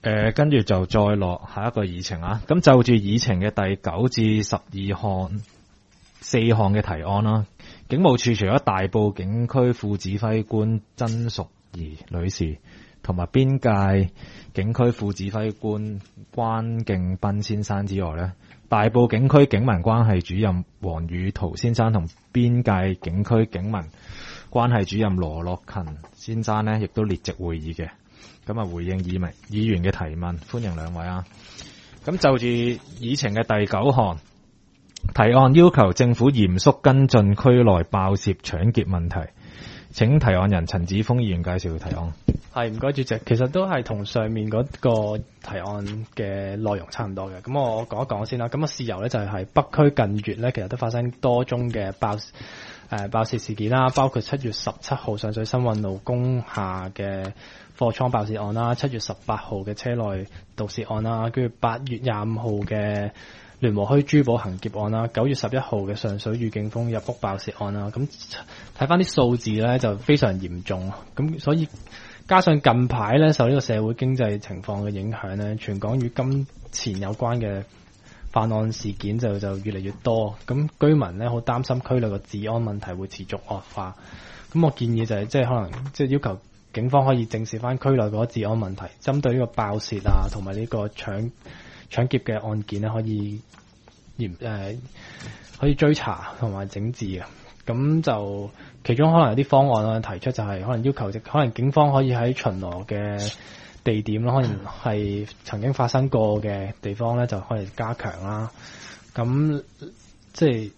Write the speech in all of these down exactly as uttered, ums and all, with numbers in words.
誒，跟住就再落下一個議程啊。咁就住議程嘅第九至十二項四項嘅提案啦。警務處除咗大埔警區副指揮官曾淑儀女士同埋邊界警區副指揮官關敬斌先生之外咧，大埔警區警民關係主任黃宇圖先生同邊界警區警民關係主任羅樂勤先生咧，亦都列席會議嘅。咁啊，回應議民議員嘅提問，歡迎兩位啊。咁就住議程嘅第九項提案，要求政府嚴肅跟進區內爆竊搶劫問題。請提案人陳子峰議員介紹提案。 係，唔該主席，其實都係同上面嗰個提案嘅內容差唔多嘅。咁我講一講先啦。咁啊，事由咧就係北區近月咧，其實都發生多宗嘅爆誒、呃、爆竊事件啦，包括七月十七號上水新運路工廈嘅貨倉爆竊案啦，七月十八號嘅車內盜竊案啦，跟住八月廿五號嘅聯和墟珠寶行劫案啦，九月十一號嘅上水御景峰入屋爆竊案啦。咁睇翻啲數字咧，就非常嚴重。咁所以加上近排咧受呢個社會經濟情況嘅影響咧，全港與金錢有關嘅犯案事件就就越嚟越多。咁居民咧好擔心區內個治安問題會持續惡化。咁我建議就係即係可能即係要求警方可以正視翻區內嗰個治安問題，針對呢個爆竊啊同埋呢個搶搶劫嘅案件咧，可以嚴誒、呃、可以追查同埋整治嘅。咁就其中可能有啲方案啊提出，就係可能要求可能警方可以喺巡邏嘅地點咯，可能係曾經發生過嘅地方咧，就可能加強啦。咁即係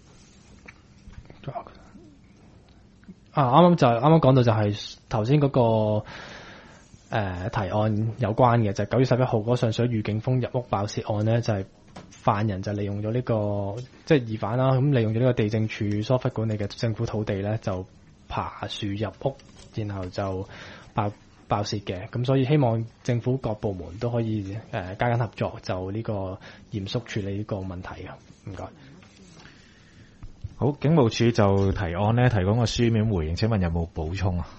啊，啱啱就啱啱講到就係頭先嗰個誒、呃、提案有關嘅，就係、是、九月十一號嗰上水御景峰入屋爆竊案咧，就係、是、犯人就利用咗呢、這個即係疑犯啦，咁利用咗呢個地政處疏忽管理嘅政府土地咧，就爬樹入屋，然後就爆爆竊嘅。咁所以希望政府各部門都可以誒、呃、加緊合作，就呢個嚴肅處理呢個問題嘅。唔該。 好，警務處就提案呢，提供個書面回應，請問有冇補充啊？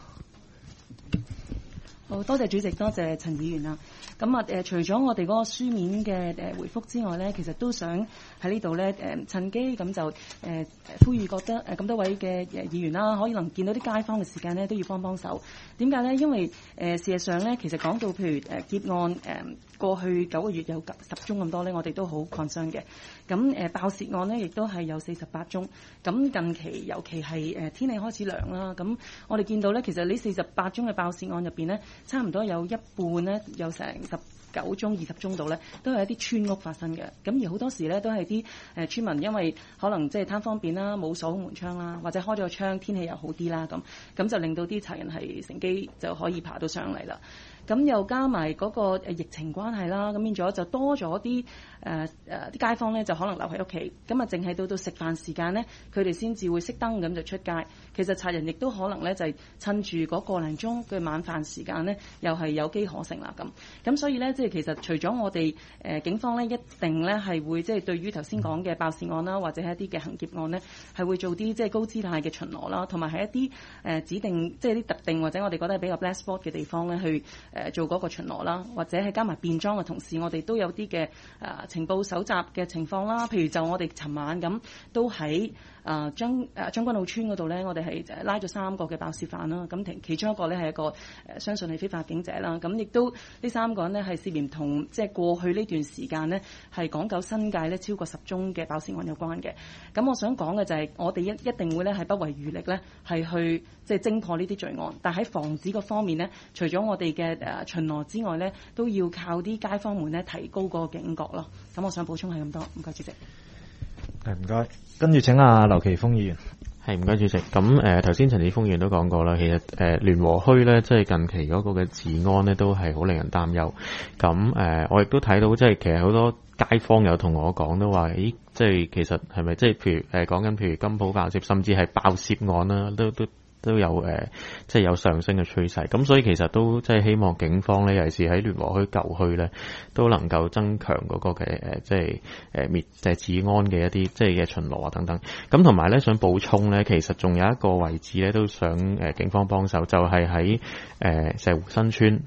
好多謝主席，多謝陳議員啊。咁啊誒，除咗我哋嗰個書面嘅誒回覆之外咧，其實都想喺呢度咧誒趁機咁就誒誒呼籲覺得誒咁多位嘅誒議員啦，可以能見到啲街坊嘅時間咧，都要幫幫手。點解咧？因為誒、呃、事實上咧，其實講到譬如誒劫案誒、呃、過去九個月有十宗咁多咧，我哋都好 concern 嘅。咁誒、呃、爆竊案咧，亦都係有四十八宗。咁近期尤其係誒天氣開始涼啦，咁我哋見到咧，其實呢四十八宗嘅爆竊案入邊咧，差唔多有一半咧，有成十九宗、二十宗度咧，都係一啲村屋發生嘅。咁而好多時咧，都係啲誒村民因為可能即係貪方便啦，冇鎖好門窗啦，或者開咗個窗，天氣又好啲啦，咁咁就令到啲賊人係乘機就可以爬到上嚟啦。咁又加埋嗰個疫情關係啦，咁變咗就多咗啲誒誒啲街坊咧，就可能留喺屋企，咁啊淨係到到食飯時間咧，佢哋先至會熄燈咁就出街。其實賊人亦都可能咧就係趁住嗰個零鐘嘅晚飯時間咧，又係有機可乘啦咁。咁所以咧，即係其實除咗我哋誒、呃、警方咧，一定咧係會即係對於頭先講嘅爆竊案啦，或者係一啲嘅行劫案咧，係會做啲即係高姿態嘅巡邏啦，同埋係一啲誒、呃、指定即係啲特定或者我哋覺得係比較 black spot 嘅地方咧去。誒做嗰個巡邏啦，或者係加埋便裝嘅同時，我哋都有啲嘅誒情報搜集嘅情況啦。譬如就我哋尋晚咁，都喺誒將誒將軍澳村嗰度咧，我哋係拉咗三個嘅爆竊犯啦。咁其中一個咧係一個誒相信係非法警者啦。咁亦都呢三個人咧係涉嫌同即係過去呢段時間咧係港九新界咧超過十宗嘅爆竊案有關嘅。咁我想講嘅就係我哋一一定會咧係不遺餘力咧係去即係偵破呢啲罪案。但喺防止嗰方面咧，除咗我哋嘅誒巡邏之外咧，都要靠啲街坊們咧提高個警覺咯。咁我想補充係咁多，唔該主席。 係唔該，跟住請阿劉奇峰議員。 係唔該主席。咁誒頭先陳子峰議員都講過啦，其實誒聯和墟咧，即係近期嗰個嘅治安咧都係好令人擔憂。咁誒、呃、我亦都睇到，即係其實好多街坊有同我講都話，咦，即係其實係咪即係譬如誒講緊譬如金鋪爆竊，甚至係爆竊案啦，都都。都有誒、呃，即係有上升嘅趨勢。咁所以其實都即係希望警方咧，尤其是喺聯和墟舊墟咧，都能夠增強嗰個嘅誒，即係誒滅即係治安嘅一啲即係嘅巡邏啊等等。咁同埋咧，想補充咧，其實仲有一個位置咧，都想誒、呃、警方幫手，就係喺誒石湖新村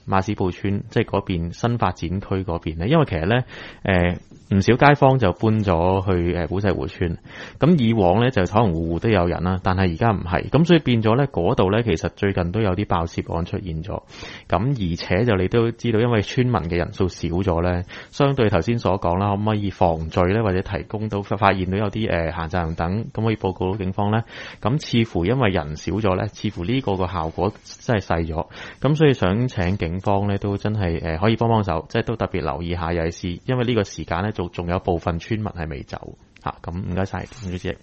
馬屎埔村，即係嗰邊新發展區嗰邊咧，因為其實咧誒唔少街坊就搬咗去誒古石湖村，咁以往咧就可能戶戶都有人啦，但係而家唔係，咁所以變咗咧嗰度咧其實最近都有啲爆竊案出現咗，咁而且就你都知道，因為村民嘅人數少咗咧，相對頭先所講啦，可唔可以防罪咧，或者提供到發現到有啲誒閒雜人等，咁可以報告到警方咧，咁似乎因為人少咗咧，似乎呢個個效果真係細咗，咁所以想請警方咧都真係誒可以幫幫手，即係都特別留意下，尤其是因為呢個時間咧仲仲有部分村民係未走嚇，咁唔該晒，主席。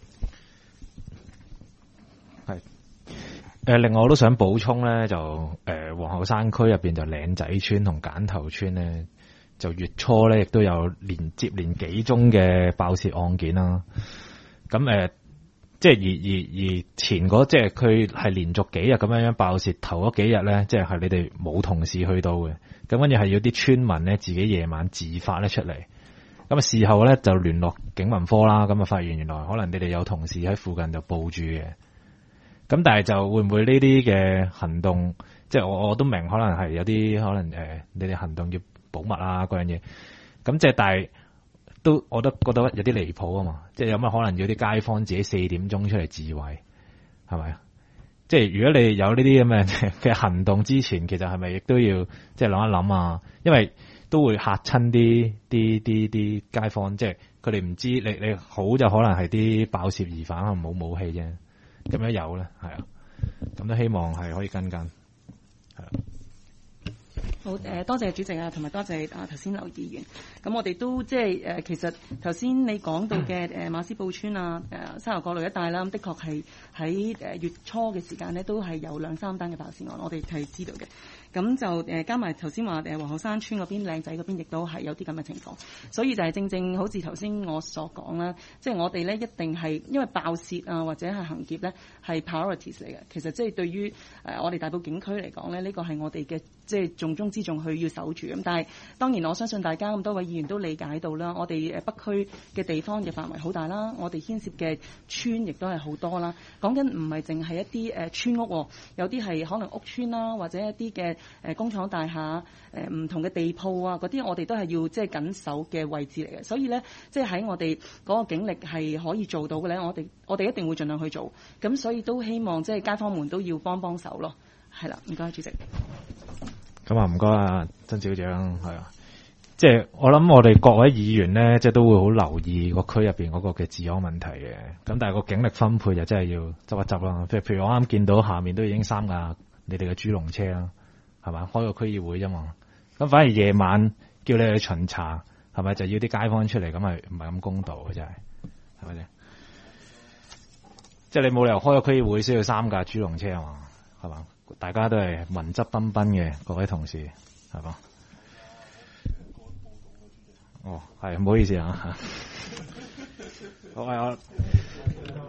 係誒，另外我都想補充咧，就誒皇后山區入邊就嶺仔村同簡頭村咧，就月初咧亦都有連接連幾宗嘅爆竊案件啦。咁誒、呃，即係而而而前嗰即係佢係連續幾日咁樣樣爆竊，頭嗰幾日咧，即係係你哋冇同事去到嘅，咁跟住係要啲村民咧自己夜晚自發咧出嚟。咁啊，事後咧就聯絡警民科啦，咁啊發現原來可能你哋有同事喺附近就報住嘅。咁但係就會唔會呢啲嘅行動，即係我我都明可能係有啲可能誒、呃，你哋行動要保密啊嗰樣嘢。咁即係但係都我都覺得有啲離譜啊嘛。即係有乜可能要啲街坊自己四點鐘出嚟自衛，係咪啊？即係如果你有呢啲咁嘅嘅行動之前，其實係咪亦都要即係諗一諗啊？因為都會嚇親啲啲啲啲街坊，即係佢哋唔知你你好就可能係啲爆竊疑犯可能冇武器啫，咁樣有咧，係啊，咁都希望係可以跟跟，係啊。 好誒，多謝主席啊，同埋多謝啊頭先劉議員。咁我哋都即係誒，其實頭先你講到嘅誒馬屎埔村啊、誒沙頭角路一帶啦，咁的確係喺誒月初嘅時間咧，都係有兩三單嘅爆竊案，我哋係知道嘅。咁就誒加埋頭先話誒皇后山村嗰邊靚仔嗰邊亦都係有啲咁嘅情況，所以就係正正好似頭先我所講啦，即係我哋咧一定係因為爆竊啊或者係行劫咧係 priorities 嚟嘅，其實即係對於誒我哋大埔警區嚟講咧，呢個係我哋嘅即係重中之重去要守住咁。但係當然我相信大家咁多位議員都理解到啦，我哋誒北區嘅地方嘅範圍好大啦，我哋牽涉嘅村亦都係好多啦。講緊唔係淨係一啲誒村屋，有啲係可能屋村啦，或者一啲嘅誒工廠大廈、誒唔同嘅地鋪啊，嗰啲我哋都係要即係緊守嘅位置嚟嘅。所以咧，即係喺我哋嗰個警力係可以做到嘅咧，我哋我哋一定會盡量去做。咁所以都希望即係街坊們都要幫幫手咯。係啦，唔該主席。 咁啊，唔該啊，曾小姐啦，係啊。即係我諗，我哋各位議員咧，即係都會好留意個區入邊嗰個嘅治安問題嘅。咁但係個警力分配就真係要執一執啦。譬如譬如我啱見到下面都已經三架你哋嘅豬籠車啦，係嘛？開個區議會啫嘛。咁反而夜晚叫你去巡查，係咪就要啲街坊出嚟？咁係唔係咁公道嘅真係？係咪先？即係你冇理由開個區議會先要三架豬籠車啊嘛？係嘛？大家都係文質彬彬嘅各位同事，係嘛？哦，係唔好意思啊。好啊。